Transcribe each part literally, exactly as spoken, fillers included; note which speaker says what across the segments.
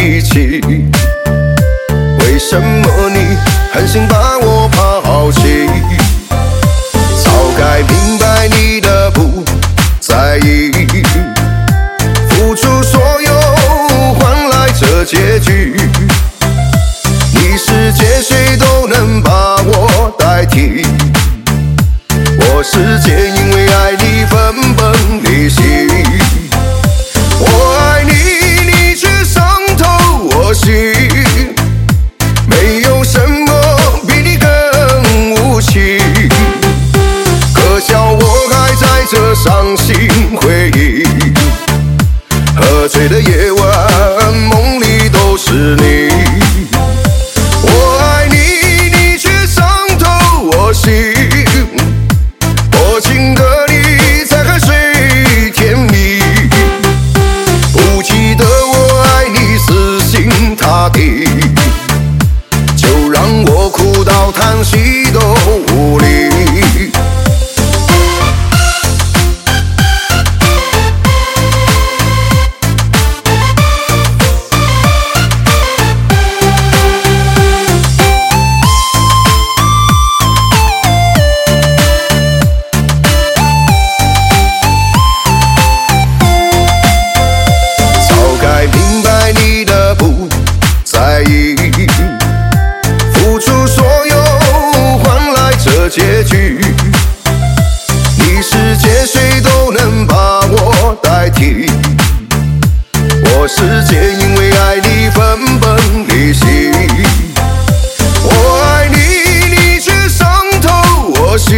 Speaker 1: 一起。为什么你狠心把我抛弃？早该明白你的不在意，付出所有换来这结局。你世界谁都能把我代替，我世界因为爱你分崩离析。我爱你，你却伤透我心，没有什么比你更无情。可笑我还在这伤心回忆，喝醉的夜晚，梦里都是你。我爱你，你却伤透我心，多情的你在海水甜蜜，不记得我爱你死心塌地，就让我哭到叹息都无力。付出所有换来这结局，你世界谁都能把我代替，我世界因为爱你分崩离析。我爱你，你却伤透我心，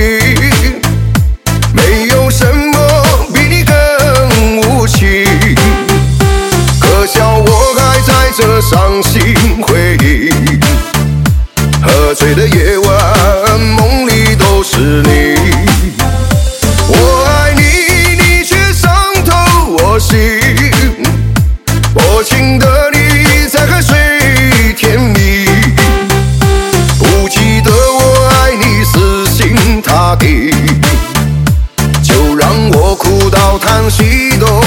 Speaker 1: 没有什么比你更无情。可笑我还在这伤心回忆，喝醉的夜晚，梦里都是你。我爱你，你却伤透我心，多情的你在海水甜蜜，不记得我爱你死心塌地，就让我哭到叹息都